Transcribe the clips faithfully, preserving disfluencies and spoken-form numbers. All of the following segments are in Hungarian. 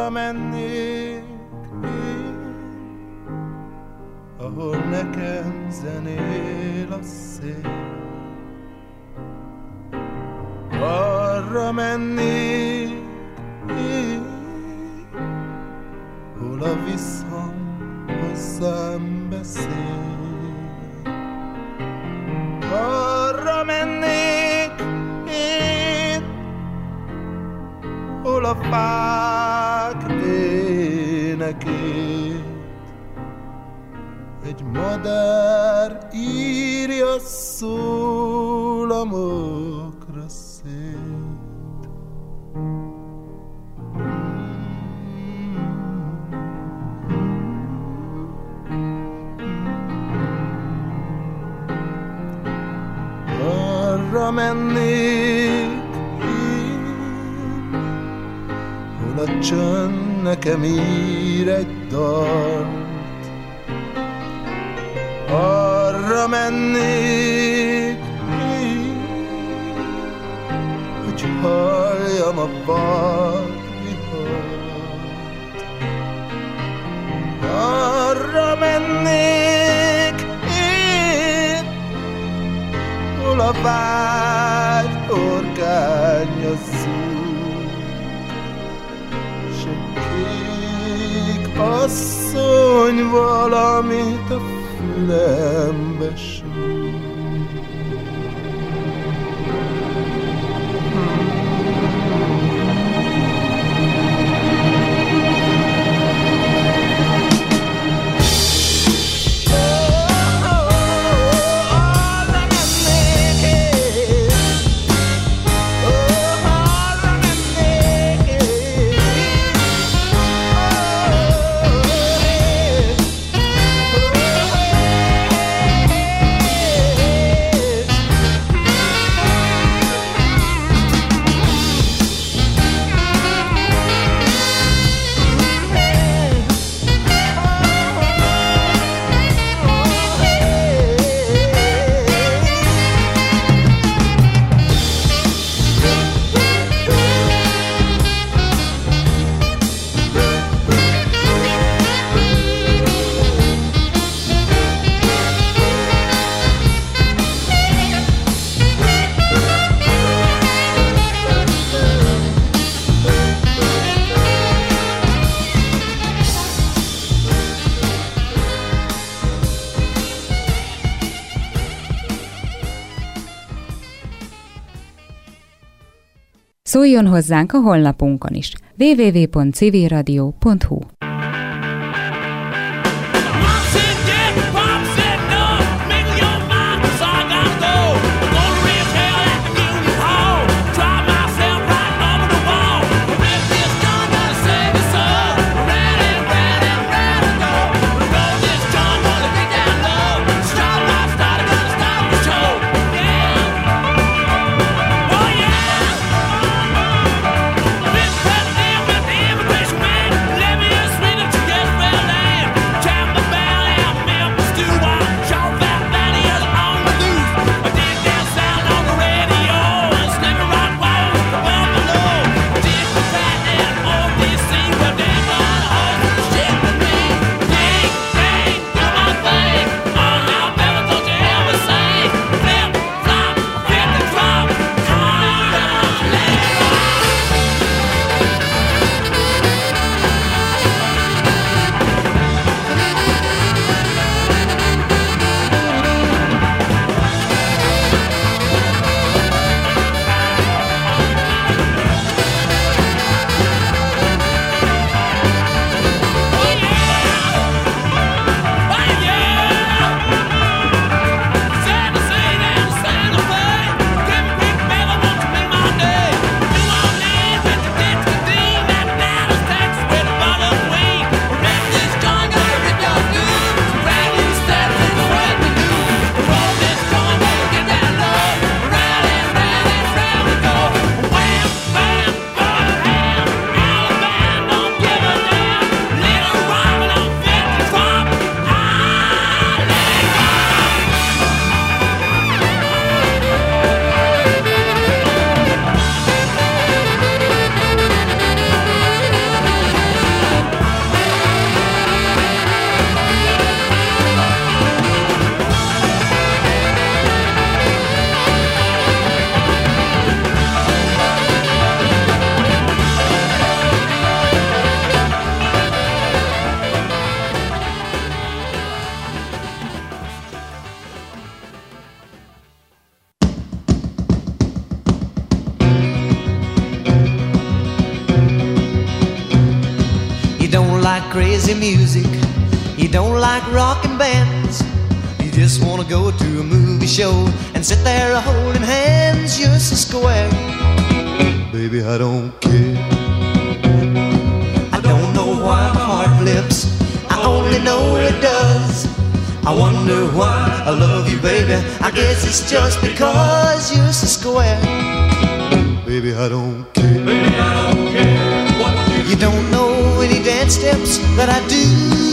arra mennék én, ahol nekem zenél a szél. Arra mennék én, hol a visszhang hozzám beszél. Arra mennék én, hol a fák énekét egy madár írja szólamokra szét. Arra mennék én, hol a csönd nekem ír egy dalt. Arra mennék én, hogy halljam a vadvihart. Arra mennék én, hol a vágy orgánya zúg, s egy kék asszony valamit a fülembe súg. Szóljon hozzánk a honlapunkon is double-u double-u double-u pont civil radio pont hu. Let me like crazy music. He don't like rockin' bands. He just wanna go to a movie show and sit there holding hands just a square. Baby, I don't care. I don't know why my heart flips, I only know it does. I wonder why I love you, baby. I guess it's just because you're so square. Baby, I don't care. Baby, I don't care what you You don't know any dance steps that I do.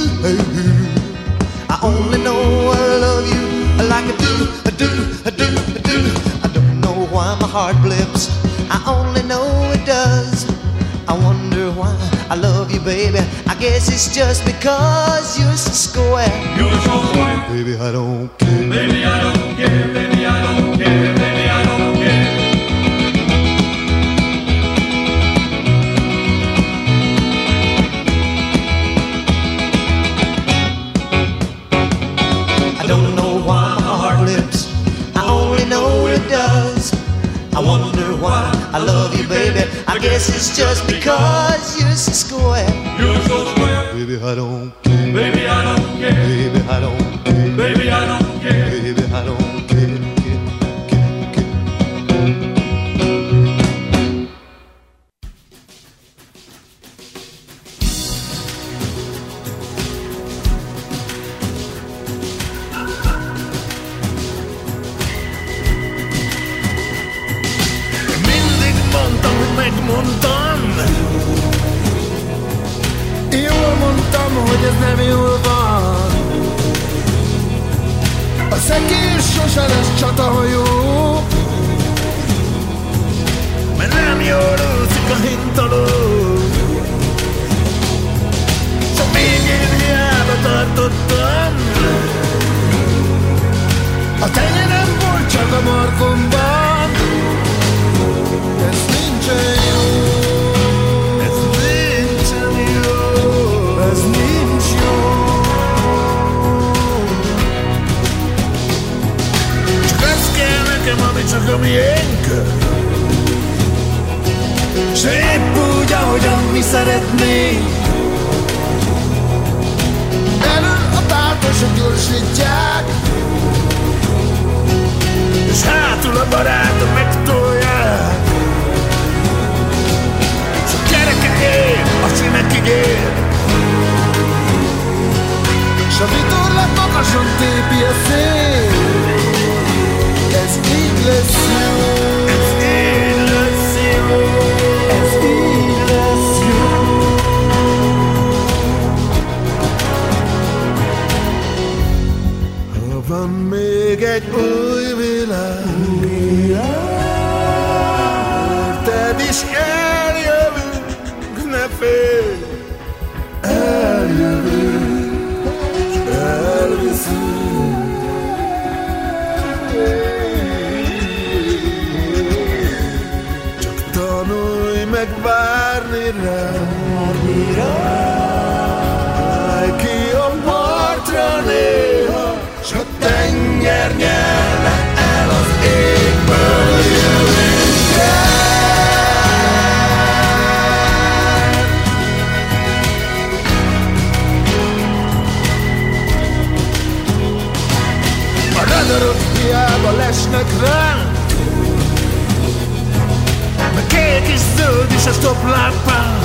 I only know I love you like I do, I do, I do, I do. I don't know why my heart blips, I only know it does. I wonder why I love you, baby. I guess it's just because you're so square. You're so square. Baby, I don't care. Baby, I don't care. Baby, I don't care. Baby, I don't care. I don't know why my heart lips, I only know it does. I wonder why I love you, baby. I guess it's just because you're so square. You're so square. Baby, I don't care. Baby, I don't care. Baby, I don't care. Baby, I don't care. Baby, I don't care. care, care, care. Mindig mondtam, hogy megmondtam. Jól mondtam, hogy ez nem jól van. A szekér sose lesz csatahajó, mert nem jól úszik a hintaló. Csak végén hiába tartottam. A tenyerem volt csak a markomban. Ez nincsen jó. Ez nincsen jó. Ez nincs jó. Csak az kell nekem, ami csak a miénk. S épp úgy, ahogyan mi szeretnénk. Elől a tátosok gyorsítják, és hátul a barátok megtolják. S a kerekek ér, a színek ígér, s a vitorlát magasan tépi a szél. Ez így lesz jó. Ez így lesz jó. Ez így lesz jó. Ha van még egy új világ, érted is eljövünk, ne félj. Eljövünk, s elviszünk. Csak tanulj meg várni rá. Állj ki a partra néha, s a tenger nyelve el az égből jövünk el. A radarok hiába lesnek ránk, meg kék és zöld is a stoplámpánk,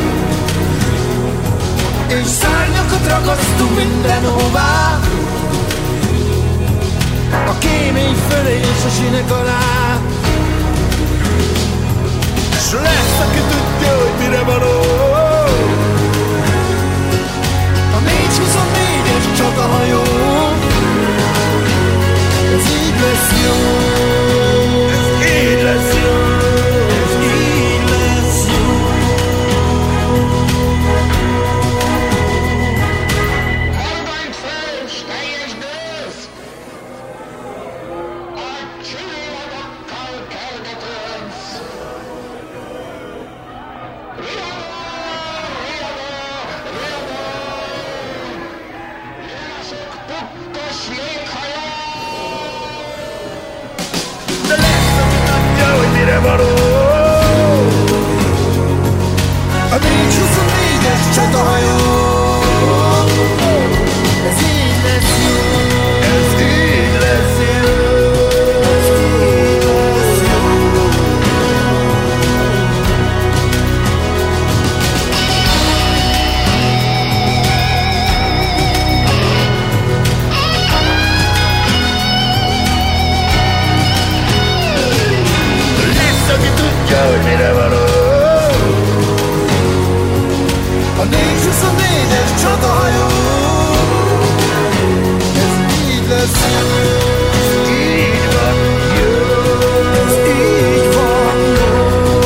és szárnyakat ragasztunk mindenhová, a kémény fölé és a sinek alá. S lesz, aki tudja, hogy mire való. A négy huszonnégyes csatahajó. Ez így lesz jó. Ez így lesz jó. Ez így lesz jó. Halvány fős, teljes gőz! A csillagokkal kergetőnsz! Riadó, riadó, riadó! Jások pukkos léghajó! De lesz, aki tudja, hogy mire való. A négy huszonnégyes csatahajó. huszonnégyes csatahajó. Ez így lesz jó. Így van jó. Ez így van jó.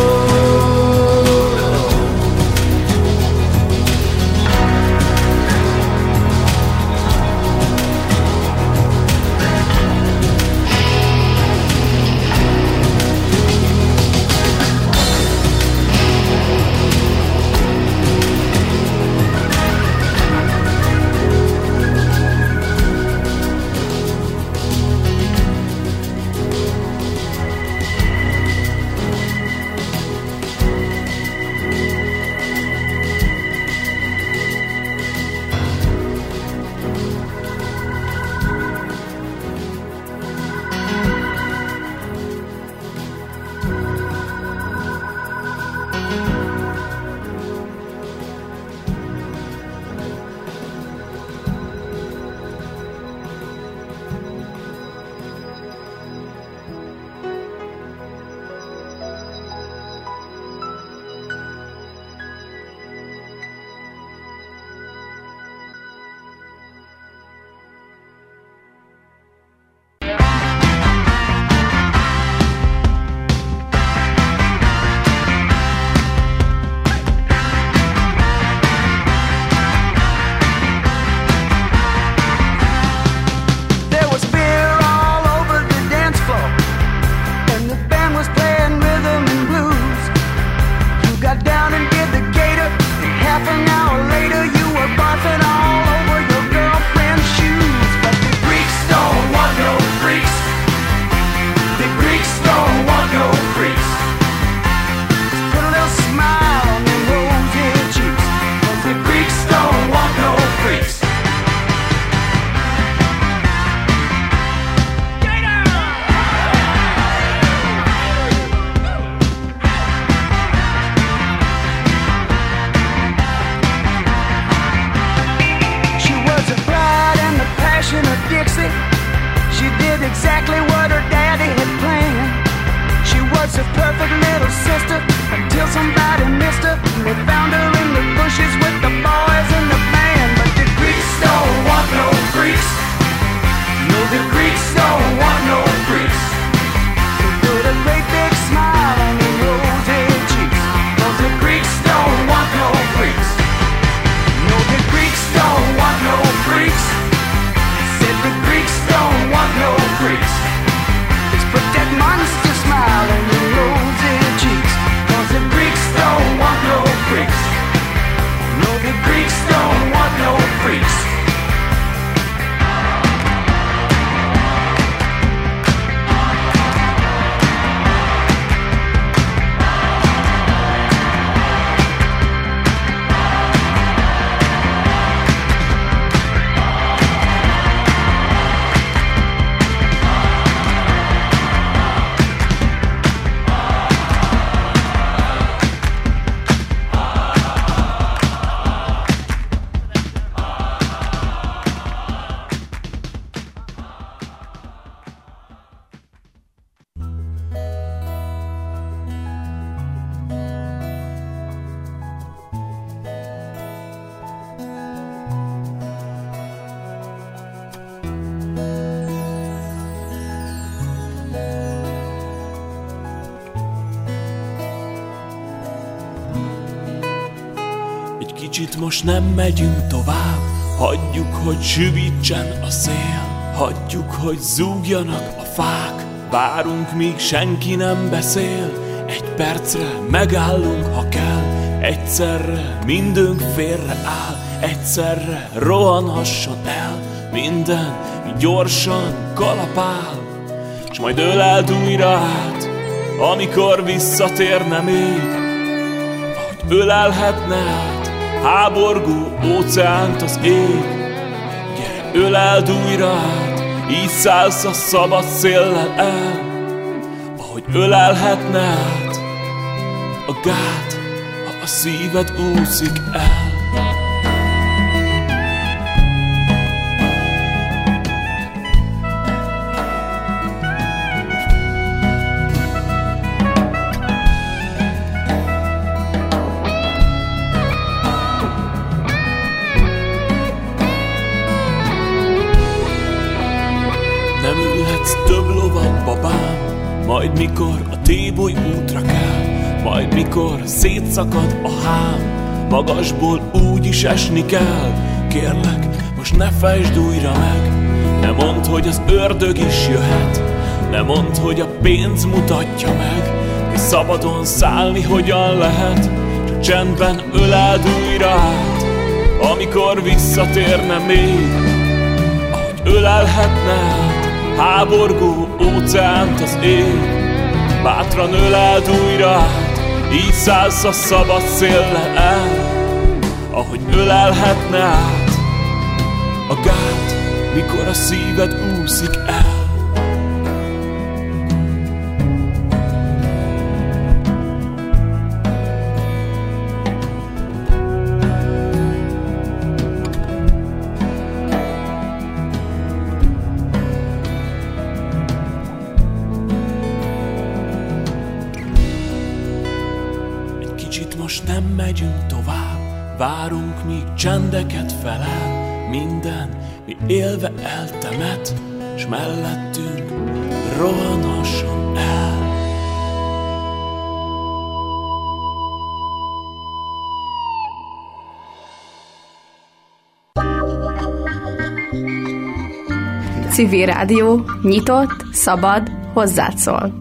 Kicsit most nem megyünk tovább, hagyjuk, hogy süvítsen a szél, hagyjuk, hogy zúgjanak a fák, várunk, míg senki nem beszél, egy percre megállunk, ha kell, egyszerre mindünk félre áll, egyszerre rohanhasson el minden, mi gyorsan kalapál, s majd öleld újra át, amikor visszatérne még, ahogy ölelhetne át háborgó óceánt az ég. Gyere, öleld újra át, így szállsz a szabad széllel el, ahogy ölelhetne át a gát, ha a szíved úszik el. szeretsz több lovat, babám, majd mikor a téboly útra kell, majd mikor szétszakad a hám, magasból úgy is esni kell. Kérlek, most ne fejtsd újra meg, ne mondd, hogy az ördög is jöhet, ne mondd, hogy a pénz mutatja meg, és szabadon szállni hogyan lehet, csak csendben öleld újra át, amikor visszatérne még, ahogy ölelhetne át háborgó óceánt az ég. Bátran öleld újra át, így szállsz a szabad széllel el, ahogy ölelhetne át a gát, mikor a szíved úszik el. Most nem megyünk tovább, várunk, míg csendeket felel minden, mi élve eltemet, s mellettünk rohanhasson el. Civil Rádió, nyitott, szabad, hozzád szól.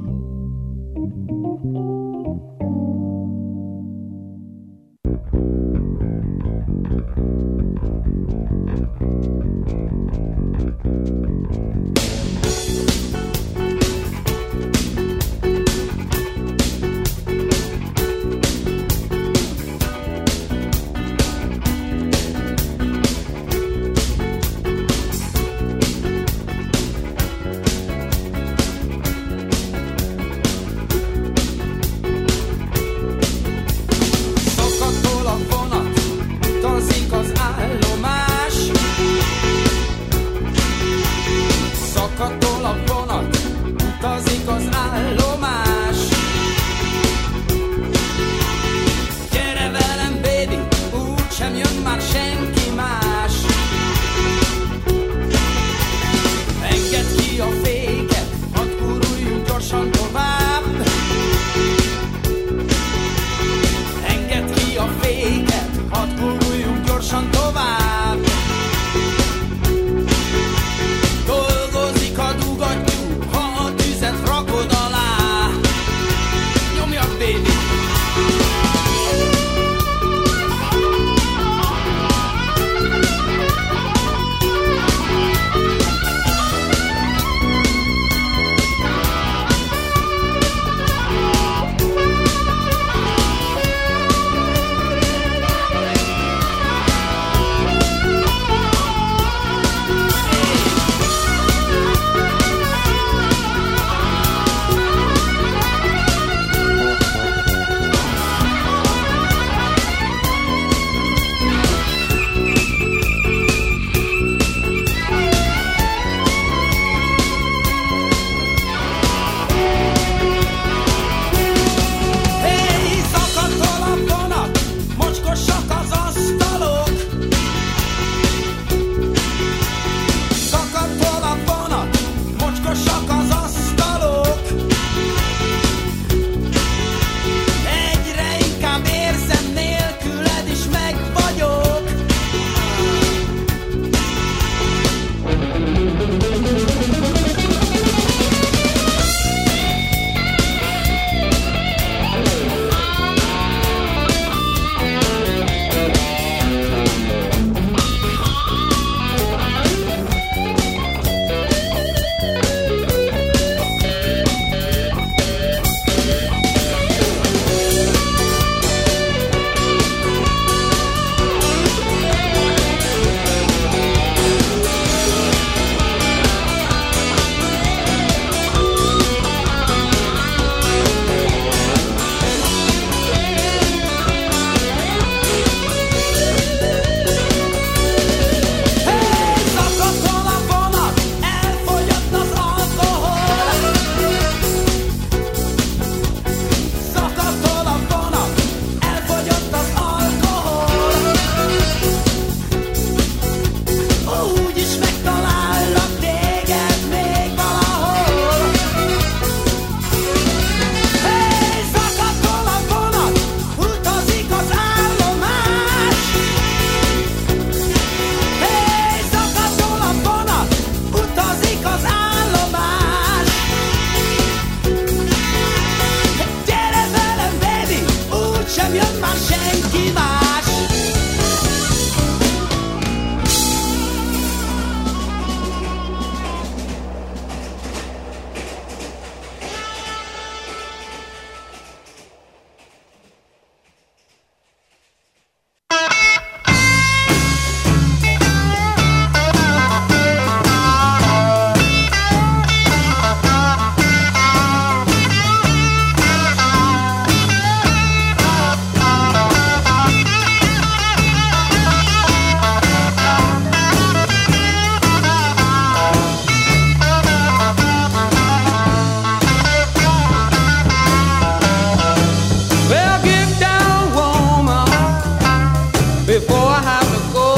before I have to go.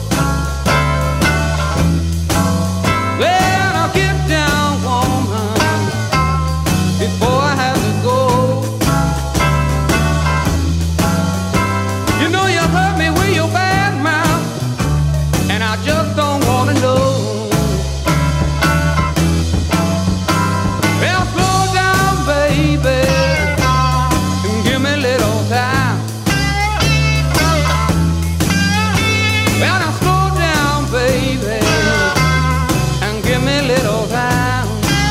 Well, I'll get down, woman, before I have to go. You know you hurt me with your bad mouth, and I just don't want to know. Well, slow down, baby, and give me a little time. Well, now slow down, baby, and give me a little time.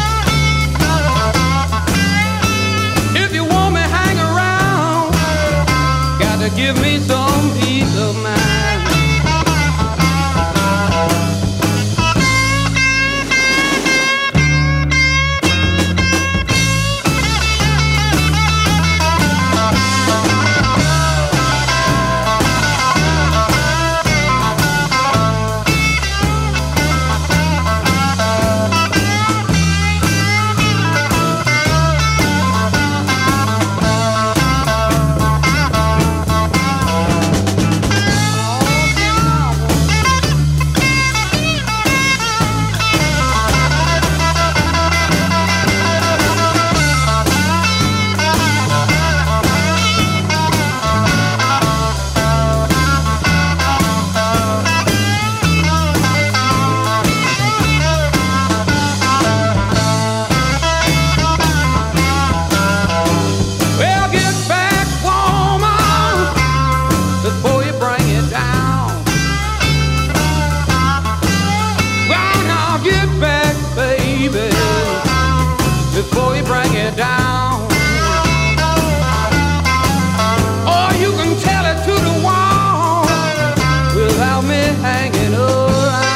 If you want me, hang around. Got to give me some peace of mind. Before you bring it down, or you can tell it to the wall without me hanging around.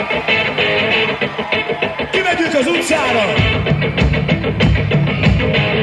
Kimegyünk az utcára!